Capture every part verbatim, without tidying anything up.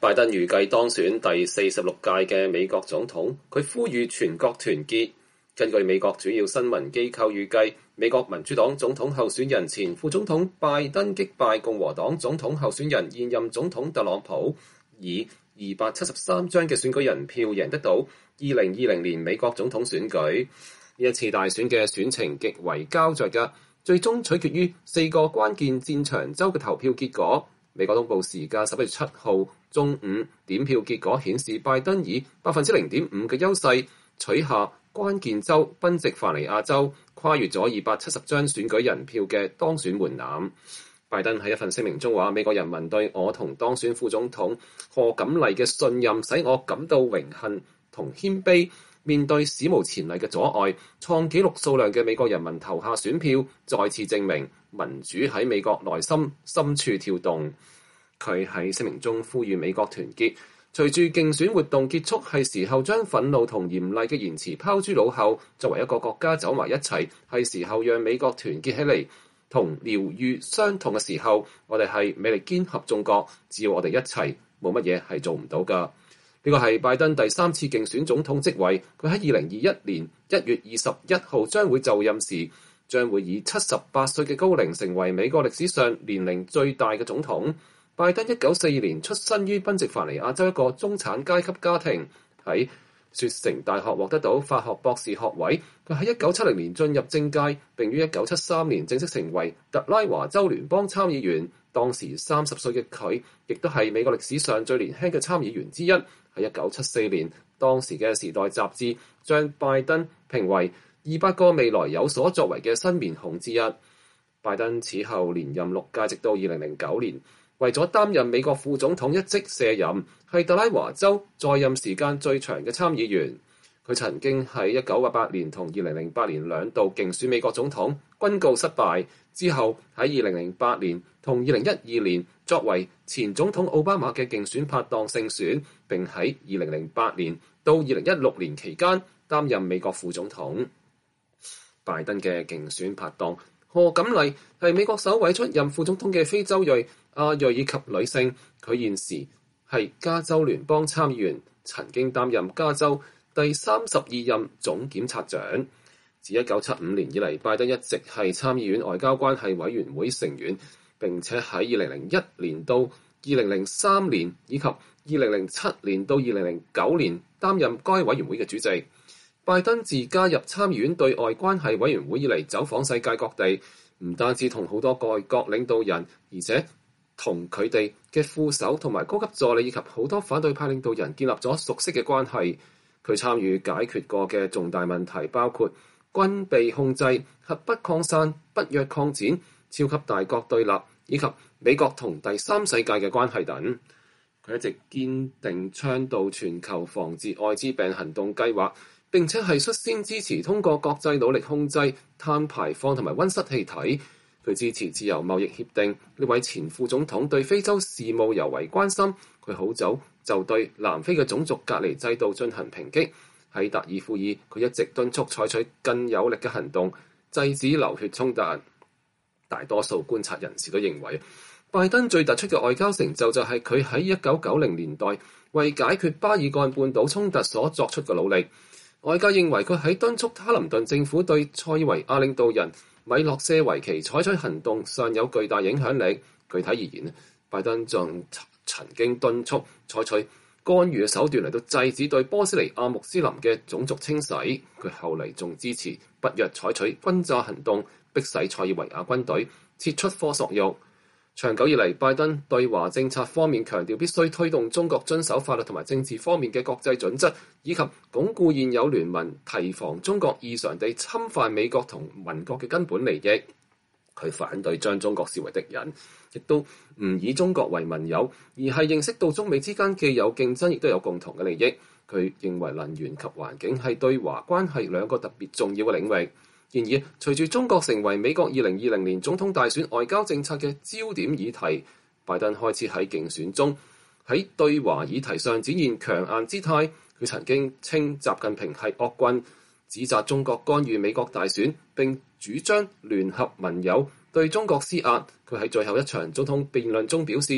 拜登預計當選第四十六屆嘅美國總統，佢呼籲全國團結。根據美國主要新聞機構預計，美國民主黨總統候選人前副總統拜登擊敗共和黨總統候選人現任總統特朗普，以二百七十三張嘅選舉人票贏得到二零二零年美國總統選舉。呢一次大選嘅選情極為膠着嘅，最終取決於四個關鍵戰場州嘅投票結果。美國東部時間十一月七號中午點票結果顯示，拜登以百分之零點五嘅優勢取下關鍵州賓夕法尼亞州，跨越咗二百七十張選舉人票嘅當選門檻。拜登喺一份聲明中話：美國人民對我同當選副總統賀錦麗嘅信任使我感到榮幸同謙卑。面對史無前例嘅阻礙，創紀錄數量嘅美國人民投下選票，再次證明民主喺美國內心深處跳動。佢喺聲明中呼籲美國團結，隨住競選活動結束，係時候將憤怒同嚴厲嘅言辭拋諸腦後，作為一個國家走埋一齊，係時候讓美國團結起嚟，同療愈傷痛嘅時候，我哋係美利堅合眾國，只要我哋一齊，冇乜嘢係做唔到㗎。呢個係拜登第三次競選總統職位，佢喺二零二一年一月二十一號將會就任時，將會以七十八歲嘅高齡成為美國歷史上年齡最大嘅總統。拜登一九四二年出生於賓夕法尼亞州一個中產階級家庭，喺雪城大學獲得到法學博士學位。佢喺一九七零年進入政界，並於一九七三年正式成為特拉華州聯邦參議員。當時三十歲嘅佢，亦都係美國歷史上最年輕嘅參議員之一。喺一九七四年，當時嘅《時代》雜誌將拜登評為二百個未來有所作為嘅新面孔之一。拜登此後連任六屆，直到二零零九年，為咗擔任美國副總統一職卸任，係特拉華州在任時間最長嘅參議員。佢曾經喺一九八八年同二零零八年兩度競選美國總統，均告失敗。之後喺二零零八年同二零一二年作為前總統奧巴馬嘅競選拍檔勝選，並喺二零零八年到二零一六年期間擔任美國副總統。拜登嘅競選拍檔賀錦麗係美國首位出任副總統嘅非洲裔、亞裔以及女性。佢現時係加州聯邦參議員，曾經擔任加州第三十二任總檢察長。自一九七五年以嚟，拜登一直係參議院外交關係委員會成員，並且喺二零零一年到二零零三年以及二零零七年到二零零九年擔任該委員會嘅主席。拜登自加入參議院對外關係委員會以嚟，走訪世界各地，唔單止同好多外國領導人，而且同佢哋嘅副手同埋高級助理以及好多反對派領導人建立咗熟悉嘅關係。佢參與解決過嘅重大問題包括軍備控制、核不擴散、北約擴展、超級大國對立，以及美國同第三世界嘅關係等。佢一直堅定倡導全球防治愛滋病行動計劃，並且係率先支持通過國際努力控制碳排放同埋溫室氣體。佢支持自由貿易協定。呢位前副總統對非洲事務尤為關心。佢好早就對南非嘅種族隔離制度進行抨擊。喺達爾富爾，佢一直敦促採取更有力嘅行動，制止流血衝突。大多數觀察人士都認為，拜登最突出嘅外交成就就係佢喺一九九零年代為解決巴爾幹半島衝突所作出嘅努力。外界認為佢喺敦促哈林頓政府對塞爾維亞領導人米洛舍維奇採取行動上有巨大影響力。具體而言，拜登仲曾經敦促採取干預嘅手段嚟到制止對波斯尼亞穆斯林嘅種族清洗。佢後嚟仲支持北約採取轟炸行動，迫使塞爾維亞軍隊撤出科索沃。長久以嚟，拜登對華政策方面強調必須推動中國遵守法律同埋政治方面嘅國際準則，以及鞏固現有聯盟，提防中國異常地侵犯美國同盟國嘅根本利益。佢反對將中國視為敵人，亦都唔以中國為盟友，而係認識到中美之間既有競爭，亦都有共同嘅利益。佢認為能源及環境係對華關係兩個特別重要嘅領域。然而，隨住中國成為美國二零二零年總統大選外交政策嘅焦點議題，拜登開始喺競選中喺對華議題上展現強硬姿態。佢曾經稱習近平係惡棍，指責中國干預美國大選，並主張聯合盟友對中國施壓。佢喺最後一場總統辯論中表示，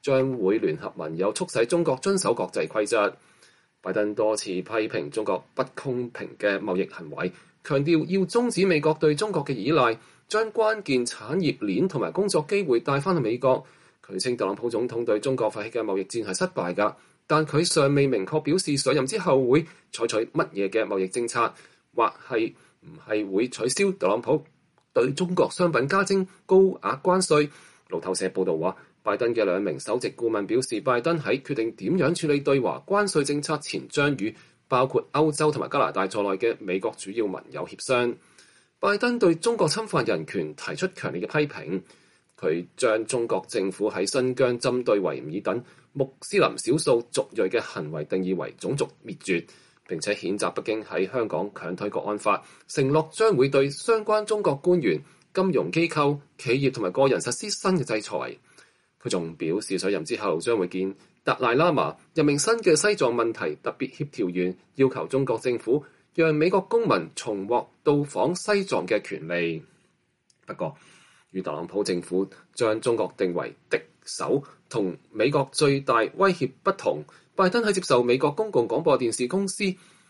將會聯合盟友促使中國遵守國際規則。拜登多次批評中國不公平嘅貿易行為，強調要終止美國對中國嘅依賴，將關鍵產業鏈同埋工作機會帶翻去美國。佢稱特朗普總統對中國發起嘅貿易戰係失敗㗎，但佢尚未明確表示上任之後會採取乜嘢嘅貿易政策，或係唔係會取消特朗普對中國商品加徵高額關稅。路透社報導話，拜登嘅兩名首席顧問表示，拜登喺決定點樣處理對華關稅政策前，將與包括歐洲同埋加拿大在內嘅美國主要盟友協商。拜登對中國侵犯人權提出強烈嘅批評，佢將中國政府喺新疆針對維吾爾等穆斯林少數族裔嘅行為定義為種族滅絕，並且譴責北京喺香港強推國安法，承諾將會對相關中國官員、金融機構、企業同埋個人實施新嘅制裁。佢仲表示上任之後將會見達賴喇嘛，任命新嘅西藏問題特別協調員，要求中國政府讓美國公民重獲到訪西藏嘅權利。不過，與特朗普政府將中國定為敵手同美國最大威脅不同，拜登喺接受美國公共廣播電視公司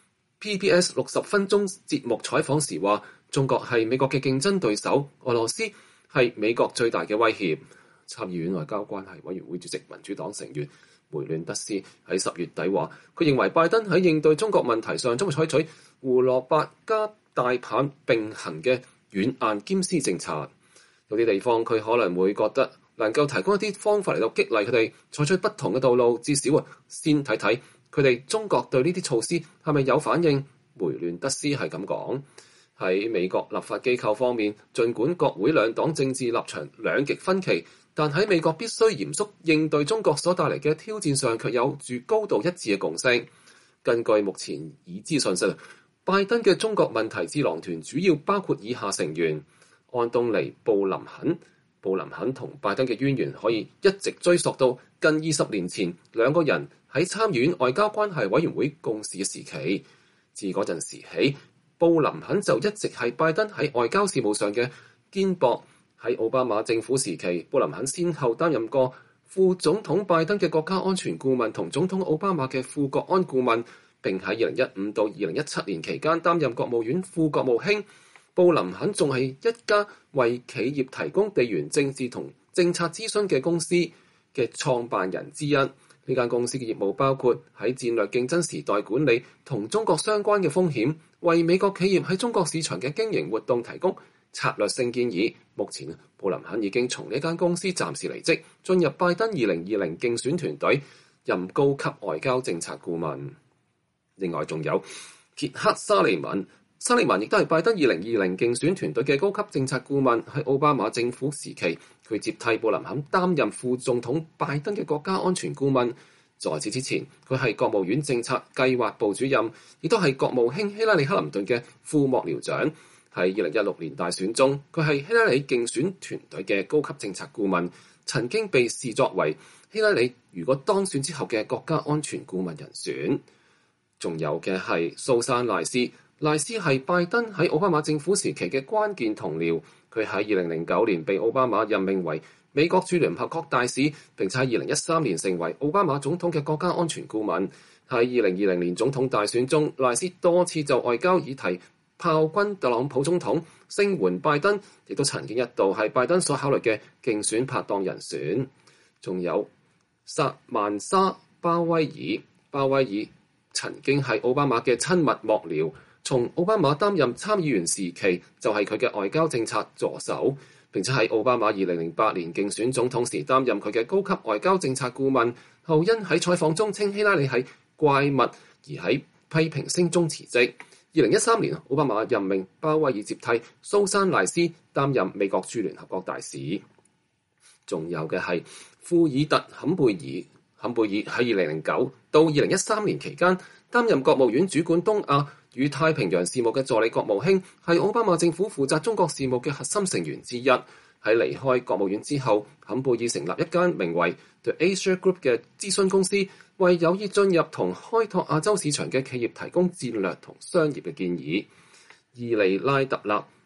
P B S 六十分鐘節目採訪時話，中國係美國嘅競爭對手，俄羅斯係美國最大嘅威脅。參議院外交關係委員會主席民主黨成員梅亂德斯喺十月底話，佢認為拜登喺應對中國問題上將會採取胡蘿蔔加大棒並行嘅軟硬兼施政策。有啲地方佢可能會覺得能夠提供一啲方法嚟到激勵佢哋採取不同嘅道路，至少啊先睇睇佢哋中國對呢啲措施係咪有反應。梅亂德斯係咁講。喺美國立法機構方面，儘管國會兩黨政治立場兩極分歧，但喺美國必須嚴肅應對中國所帶嚟嘅挑戰上，卻有住高度一致嘅共識。根據目前已知信息，拜登嘅中國問題智囊團主要包括以下成員：安東尼·布林肯。布林肯同拜登嘅淵源可以一直追溯到近二十年前，兩個人喺參議院外交關係委員會共事嘅時期。自嗰陣時起，布林肯就一直係拜登喺外交事務上嘅肩膊。喺奧巴馬政府時期，布林肯先後擔任過副總統拜登嘅國家安全顧問同總統奧巴馬嘅副國安顧問，並喺二零一五到二零一七年期間擔任國務院副國務卿。布林肯仲係一家為企業提供地緣政治同政策諮詢嘅公司嘅創辦人之一。呢間公司嘅業務包括喺戰略競爭時代管理同中國相關嘅風險，為美國企業喺中國市場嘅經營活動提供策略性建議。目前，布林肯已經從呢間公司暫時離職，進入拜登二零二零競選團隊，任高級外交政策顧問。另外仲有傑克沙利文，沙利文亦都係拜登二零二零競選團隊嘅高級政策顧問。喺奧巴馬政府時期，佢接替布林肯擔任副總統拜登嘅國家安全顧問。在此之前，佢係國務院政策計劃部主任，亦都係國務卿希拉里克林頓嘅副幕僚長。喺二零一六年大選中，佢係希拉里競選團隊嘅高級政策顧問，曾經被視作為希拉里如果當選之後嘅國家安全顧問人選。仲有嘅係蘇珊賴斯，賴斯係拜登喺奧巴馬政府時期嘅關鍵同僚。佢喺二零零九年被奧巴馬任命為美國駐聯合國大使，並且喺二零一三年成為奧巴馬總統嘅國家安全顧問。喺二零二零年總統大選中，賴斯多次就外交議題炮轟特朗普總統，聲援拜登，亦都曾經一度係拜登所考慮嘅競選拍檔人選。仲有薩曼莎鮑威爾，鮑威爾曾經係奧巴馬嘅親密幕僚，從奧巴馬擔任參議員時期就係佢嘅外交政策助手，並且喺奧巴馬二零零八年競選總統時擔任佢嘅高級外交政策顧問。後因喺採訪中稱希拉里係怪物，而喺批評聲中辭職。二零一三年，奧巴馬任命鮑威爾接替蘇珊賴斯擔任美國駐聯合國大使。仲有嘅係庫爾特坎貝爾，坎貝爾喺二零零九到二零一三年期間擔任國務院主管東亞與太平洋事務嘅助理國務卿，係奧巴馬政府負責中國事務嘅核心成員之一。喺離開國務院之後，坎貝爾成立一間名為 The Asia Group 嘅諮詢公司，為有意進入同開拓亞洲市場嘅企業提供戰略同商業嘅建議。伊利拉特納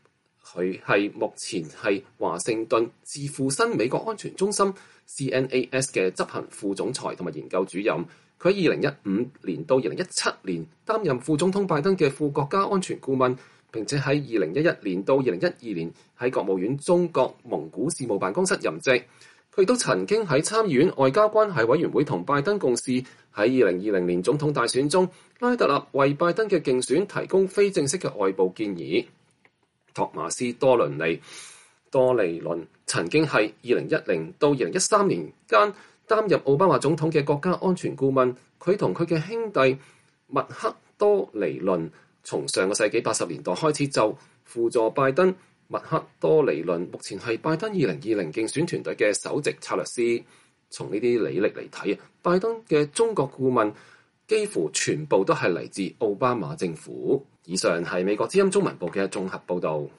佢係目前係華盛頓智庫新美國安全中心 C N A S 嘅執行副總裁同埋研究主任。佢喺二零一五年到二零一七年擔任副總統拜登嘅副國家安全顧問，並且喺二零一一年到二零一二年喺國務院中國蒙古事務辦公室任職。佢亦都曾經喺參議院外交關係委員會同拜登共事。喺二零二零年總統大選中，拉特納為拜登嘅競選提供非正式嘅外部建議。托馬斯多倫尼多尼倫曾經係二零一零到二零一三年間擔任奧巴馬總統嘅國家安全顧問。佢同佢嘅兄弟麥克多尼倫從上個世紀八十年代開始就輔助拜登。麥克多尼倫目前係拜登二零二零競選團隊嘅首席策略師。從呢啲履歷嚟睇，拜登嘅中國顧問幾乎全部都係嚟自奧巴馬政府。以上係美國之音中文部嘅綜合報導。